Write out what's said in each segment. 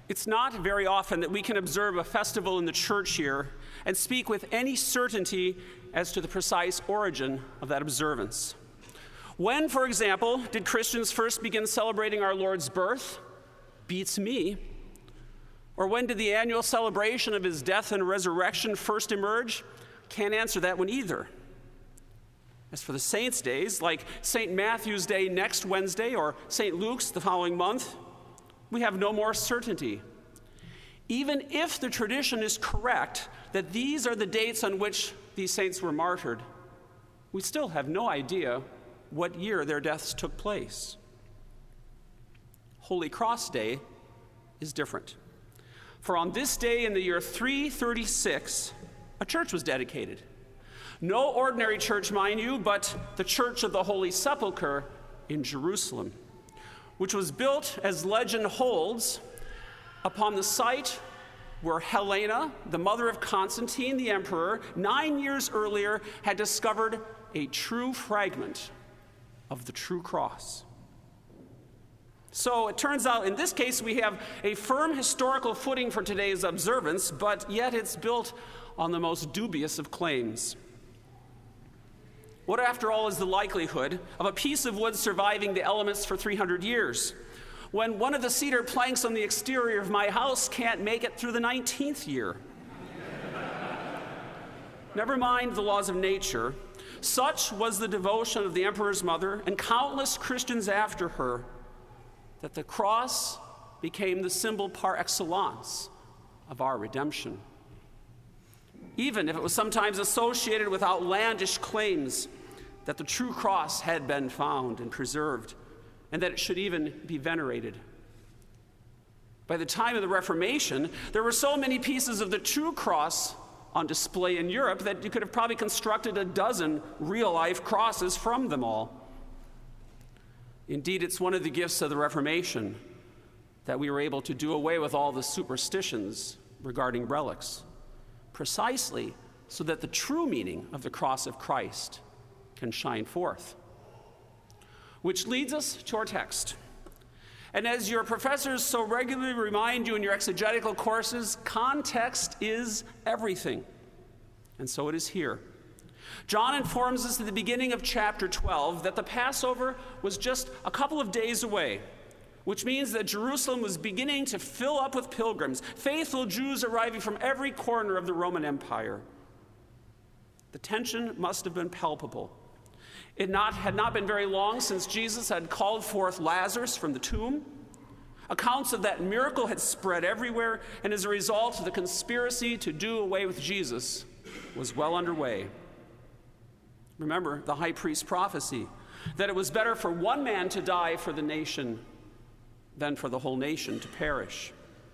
It's not very often that we can observe a festival in the church year and speak with any certainty as to the precise origin of that observance. When, for example, did Christians first begin celebrating our Lord's birth? Beats me. Or when did the annual celebration of his death and resurrection first emerge? Can't answer that one either. As for the saints' days, like St. Matthew's Day next Wednesday or St. Luke's the following month, we have no more certainty. Even if the tradition is correct that these are the dates on which these saints were martyred, we still have no idea what year their deaths took place. Holy Cross Day is different. For on this day in the year 336, a church was dedicated. No ordinary church, mind you, but the Church of the Holy Sepulchre in Jerusalem, which was built, as legend holds, upon the site where Helena, the mother of Constantine the emperor, 9 years earlier had discovered a true fragment of the true cross. So it turns out in this case we have a firm historical footing for today's observance, but yet it's built on the most dubious of claims. What, after all, is the likelihood of a piece of wood surviving the elements for 300 years, when one of the cedar planks on the exterior of my house can't make it through the 19th year? Never mind the laws of nature. Such was the devotion of the emperor's mother and countless Christians after her, that the cross became the symbol par excellence of our redemption. Even if it was sometimes associated with outlandish claims that the true cross had been found and preserved, and that it should even be venerated. By the time of the Reformation, there were so many pieces of the true cross on display in Europe that you could have probably constructed a dozen real-life crosses from them all. Indeed, it's one of the gifts of the Reformation that we were able to do away with all the superstitions regarding relics, precisely so that the true meaning of the cross of Christ can shine forth. Which leads us to our text. And as your professors so regularly remind you in your exegetical courses, context is everything. And so it is here. John informs us at the beginning of chapter 12 that the Passover was just a couple of days away, which means that Jerusalem was beginning to fill up with pilgrims, faithful Jews arriving from every corner of the Roman Empire. The tension must have been palpable. It had not been very long since Jesus had called forth Lazarus from the tomb. Accounts of that miracle had spread everywhere, and as a result, the conspiracy to do away with Jesus was well underway. Remember the high priest's prophecy that it was better for one man to die for the nation than for the whole nation to perish.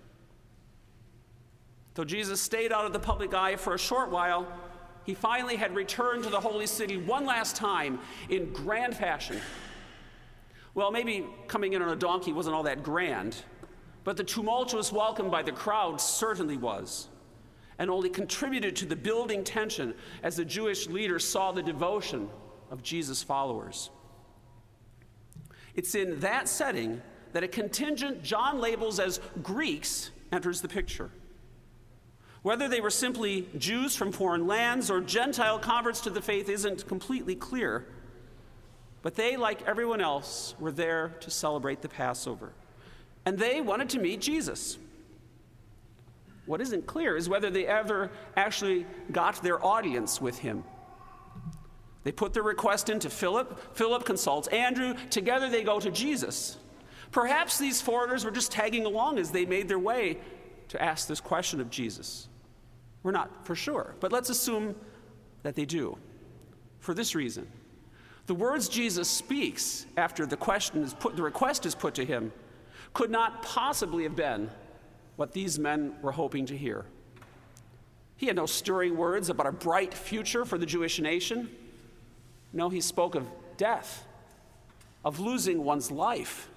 Though Jesus stayed out of the public eye for a short while, he finally had returned to the holy city one last time in grand fashion. Well, maybe coming in on a donkey wasn't all that grand, but the tumultuous welcome by the crowd certainly was, and only contributed to the building tension as the Jewish leaders saw the devotion of Jesus' followers. It's in that setting that a contingent John labels as Greeks enters the picture. Whether they were simply Jews from foreign lands or Gentile converts to the faith isn't completely clear, but they, like everyone else, were there to celebrate the Passover, and they wanted to meet Jesus. What isn't clear is whether they ever actually got their audience with him. They put their request into Philip. Philip consults Andrew. Together they go to Jesus. Perhaps these foreigners were just tagging along as they made their way to ask this question of Jesus. We're not for sure, but let's assume that they do. For this reason, the words Jesus speaks after the request is put to him could not possibly have been what these men were hoping to hear. He had no stirring words about a bright future for the Jewish nation. No, he spoke of death, of losing one's life.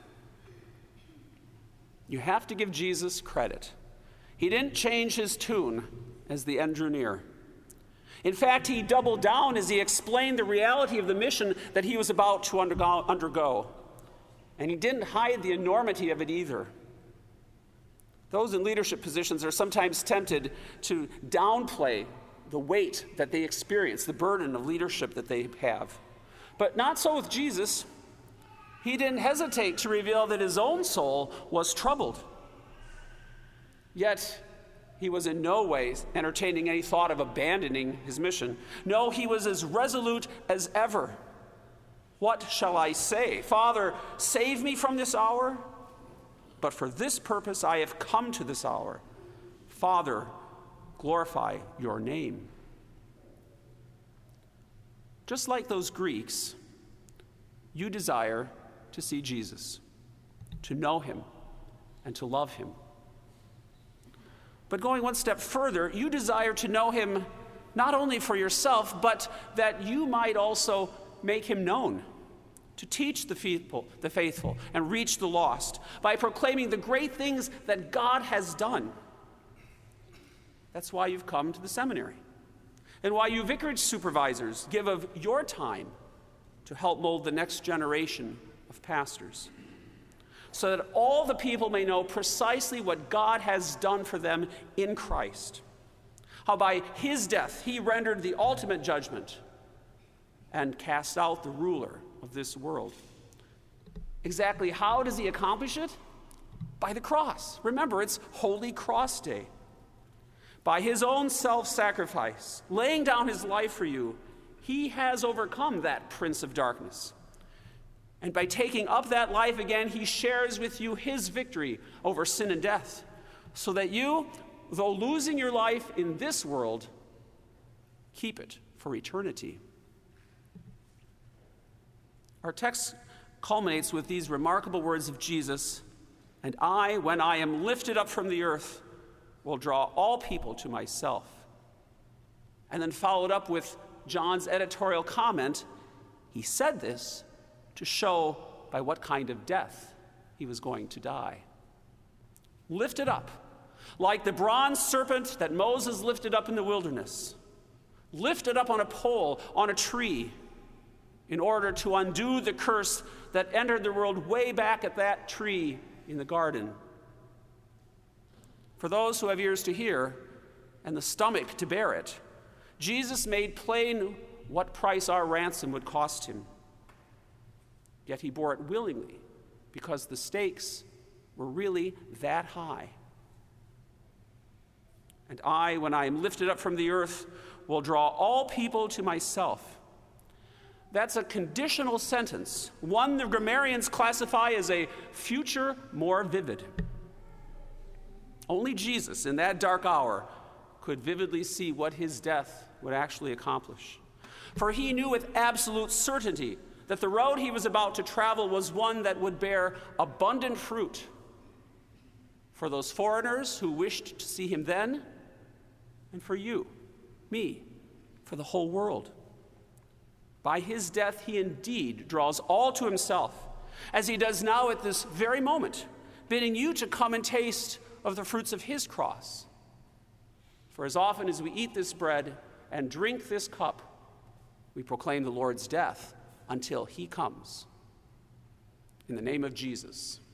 You have to give Jesus credit. He didn't change his tune as the end drew near. In fact, he doubled down as he explained the reality of the mission that he was about to undergo. And he didn't hide the enormity of it either. Those in leadership positions are sometimes tempted to downplay the weight that they experience, the burden of leadership that they have. But not so with Jesus. He didn't hesitate to reveal that his own soul was troubled. Yet, he was in no way entertaining any thought of abandoning his mission. No, he was as resolute as ever. What shall I say? Father, save me from this hour? But for this purpose I have come to this hour. Father, glorify your name. Just like those Greeks, you desire to see Jesus, to know him, and to love him. But going one step further, you desire to know him not only for yourself, but that you might also make him known, to teach the faithful, and reach the lost by proclaiming the great things that God has done. That's why you've come to the seminary, and why you vicarage supervisors give of your time to help mold the next generation of pastors, so that all the people may know precisely what God has done for them in Christ, how by his death he rendered the ultimate judgment and cast out the ruler of this world. Exactly how does he accomplish it? By the cross. Remember, it's Holy Cross Day. By his own self-sacrifice, laying down his life for you, he has overcome that prince of darkness. And by taking up that life again, he shares with you his victory over sin and death, so that you, though losing your life in this world, keep it for eternity. Our text culminates with these remarkable words of Jesus, "And I, when I am lifted up from the earth, will draw all people to myself." And then followed up with John's editorial comment, he said this to show by what kind of death he was going to die. Lifted up, like the bronze serpent that Moses lifted up in the wilderness, lifted up on a pole, on a tree, in order to undo the curse that entered the world way back at that tree in the garden. For those who have ears to hear and the stomach to bear it, Jesus made plain what price our ransom would cost him. Yet he bore it willingly, because the stakes were really that high. "And I, when I am lifted up from the earth, will draw all people to myself." That's a conditional sentence, one the grammarians classify as a future more vivid. Only Jesus, in that dark hour, could vividly see what his death would actually accomplish. For he knew with absolute certainty that the road he was about to travel was one that would bear abundant fruit for those foreigners who wished to see him then, and for you, me, for the whole world. By his death, he indeed draws all to himself, as he does now at this very moment, bidding you to come and taste of the fruits of his cross. For as often as we eat this bread and drink this cup, we proclaim the Lord's death until he comes. In the name of Jesus.